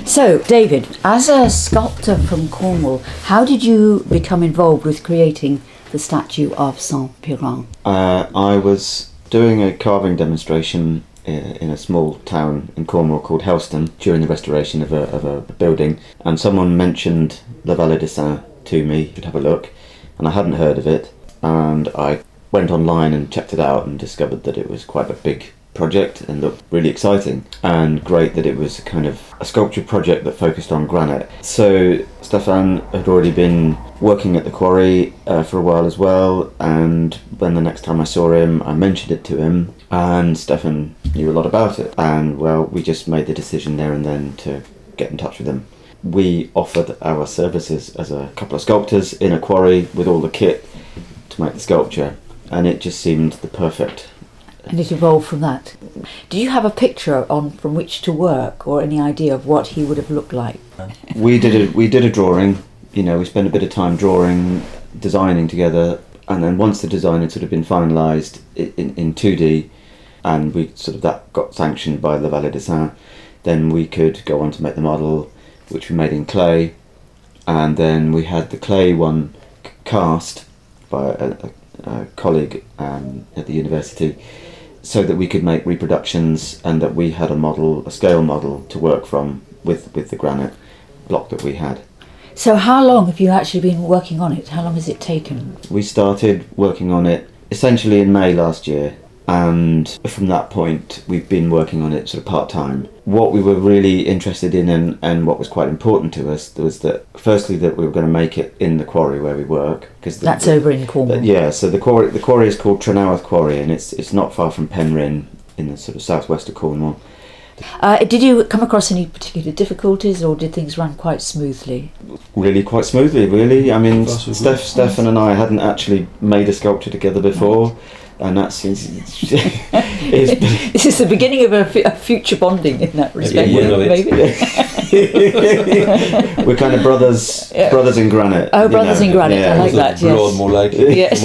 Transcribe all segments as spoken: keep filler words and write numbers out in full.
So, David, as a sculptor from Cornwall, how did you become involved with creating the statue of Saint-Piran? Uh, I was doing a carving demonstration in a small town in Cornwall called Helston during the restoration of a, of a building, and someone mentioned La Vallée des Saints to me to have a look, and I hadn't heard of it, and I went online and checked it out and discovered that it was quite a big project and looked really exciting, and great that it was kind of a sculpture project that focused on granite. So Stefan had already been working at the quarry uh, for a while as well, and when the next time I saw him I mentioned it to him, and Stefan knew a lot about it, and well, we just made the decision there and then to get in touch with him. We offered our services as a couple of sculptors in a quarry with all the kit to make the sculpture, and it just seemed the perfect. And it evolved from that. Do you have a picture on from which to work, or any idea of what he would have looked like? We did a we did a drawing. You know, we spent a bit of time drawing, designing together, and then once the design had sort of been finalised in in two D, and we sort of that got sanctioned by La Vallée des Saints, then we could go on to make the model, which we made in clay, and then we had the clay one c- cast by a, a, a colleague um, at the university, so that we could make reproductions, and that we had a model, a scale model to work from with, with the granite block that we had. So how long have you actually been working on it? How long has it taken? We started working on it essentially in May last year, and from that point we've been working on it sort of part-time. What we were really interested in, and, and what was quite important to us, was that firstly that we were going to make it in the quarry where we work, because That's the, over in Cornwall. The, yeah, so the quarry the quarry is called Trenawarth Quarry, and it's it's not far from Penryn in the sort of southwest of Cornwall. Uh, did you come across any particular difficulties, or did things run quite smoothly? Really quite smoothly, really. I mean, Steph, Stefan and I hadn't actually made a sculpture together before. Right. And that's is, is this is the beginning of a, f- a future bonding in that respect. Yeah, maybe. Yeah. We're kind of brothers, yeah. brothers in granite. Oh, brothers know. in granite. Yeah. I like that. Yes. Blood, more like yes.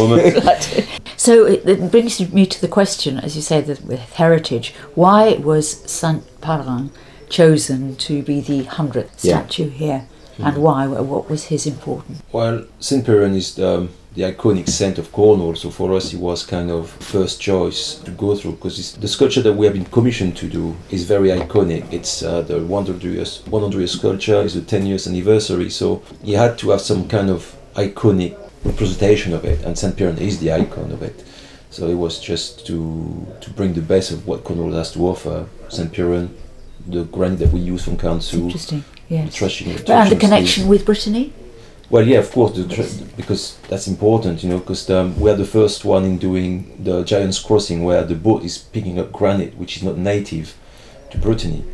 So it, it brings me to the question, as you say, that with heritage, why was Saint-Piran chosen to be the hundredth statue yeah. here, mm-hmm. and why? What was his importance? Well, Saint-Piran is the the iconic saint of Cornwall, so for us it was kind of first choice to go through, because the sculpture that we have been commissioned to do is very iconic. It's uh, the one hundred year sculpture, is the ten years anniversary, so you had to have some kind of iconic representation of it, and Saint-Piran is the icon of it. So it was just to to bring the best of what Cornwall has to offer. Saint-Piran, the granite that we use from Council, interesting, yes. the threshing, the and the connection with Brittany. Well, yeah, of course, the tra- because that's important, you know, because um, we are the first one in doing the Giant's Crossing, where the boat is picking up granite, which is not native to Brittany,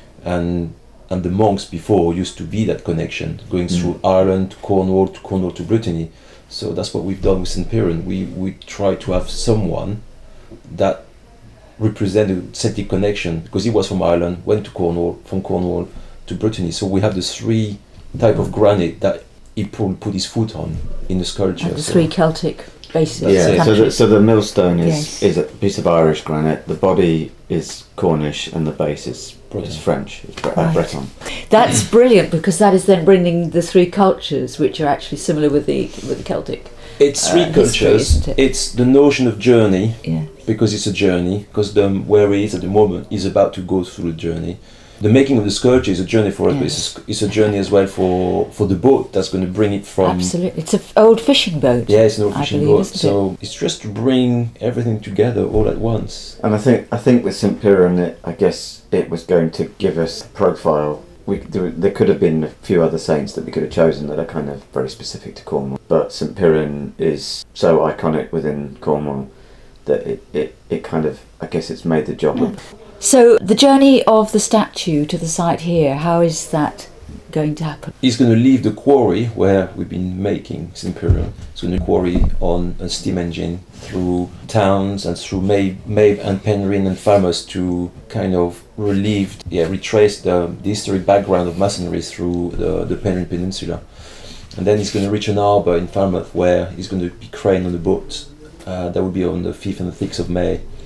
and and the monks before used to be that connection, going mm. through Ireland to Cornwall, to Cornwall to Brittany. So that's what we've done with Saint-Piran. We we try to have someone that represented the Celtic connection, because he was from Ireland, went to Cornwall, from Cornwall to Brittany. So we have the three type of granite that he put, put his foot on in the sculpture. And the so. three Celtic bases. Yeah, so the, so the millstone is, yes. is a piece of Irish granite, the body is Cornish, and the base is, is French, it's Bre- right. Breton. That's brilliant, because that is then bringing the three cultures, which are actually similar with the with the Celtic. It's three uh, cultures, history, it? It's the notion of journey, yeah. because it's a journey, because the, where he is at the moment is about to go through the journey. The making of the sculpture is a journey for us, yes. but it's a, it's a journey as well for, for the boat that's going to bring it from... Absolutely. It's an old fishing boat. Yeah, it's an old fishing believe, boat. So it? it's just to bring everything together all at once. And I think I think with Saint-Piran, it, I guess it was going to give us a profile. We, there, there could have been a few other saints that we could have chosen that are kind of very specific to Cornwall. But Saint-Piran is so iconic within Cornwall that it, it, it kind of, I guess it's made the job yeah. of... So the journey of the statue to the site here, how is that going to happen? He's going to leave the quarry where we've been making Saint-Piran. He's going to quarry on a steam engine through towns and through Maeve, Maeve and Penryn and Falmouth to kind of relieve, yeah, retrace the, the historic background of masonry through the, the Penryn Peninsula. And then he's going to reach an harbour in Falmouth where he's going to be craned on the boat. Uh, that will be on the fifth and the sixth of May.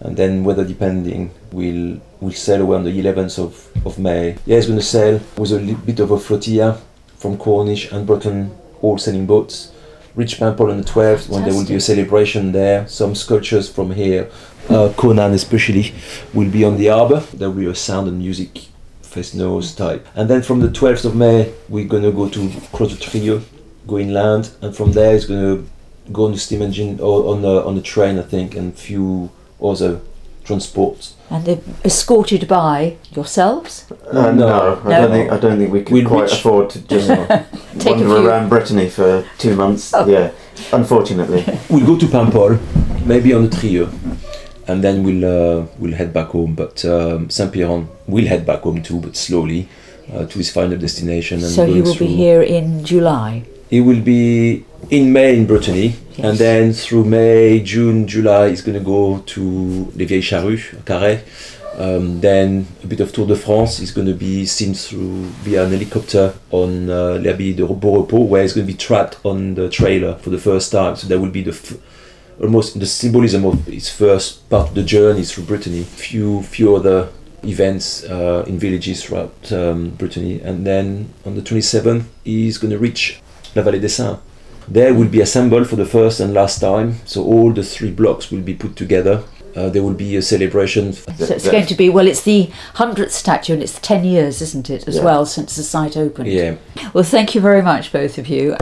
and then weather depending, we'll we'll sail away on the eleventh of, of May. Yeah, it's going to sail with a little bit of a flotilla from Cornish and Breton, all sailing boats. Reach Paimpol on the twelfth, when there will be a celebration there. Some sculptures from here, uh, Conan especially, will be on the harbour. There will be a sound and music fest-nose type. And then from the twelfth of May, we're going to go to cross the Trio, go inland, and from there it's going to go on the steam engine or on the, on the train, I think, and few other transports. And they're escorted by yourselves? Uh, no, No. I No. don't think I don't think we could We'll quite reach- afford to just Take a wander few- around Brittany for two months. Oh. Yeah, unfortunately. We'll go to Paimpol, maybe on the Trio, and then we'll uh, we'll head back home. But um, Saint-Piron will head back home too, but slowly, uh, to his final destination. And So he going will be through- here in July. He will be in May in Brittany, Yes. and then through May, June, July, he's going to go to Les Vieilles Charrues, Carhaix. Um, then a bit of Tour de France. He's going to be seen through via an helicopter on uh, l'Abbaye de Beaurepos, where he's going to be trapped on the trailer for the first time. So that will be the f- almost the symbolism of his first part of the journey through Brittany. Few few other events uh, in villages throughout um, Brittany, and then on the twenty-seventh, he's going to reach La Vallée des Saints. There will be assembled for the first and last time. So all the three blocks will be put together. Uh, there will be a celebration. So it's going to be, well, it's the hundredth statue and it's ten years, isn't it, as Yeah. well, since the site opened. Yeah. Well, thank you very much, both of you.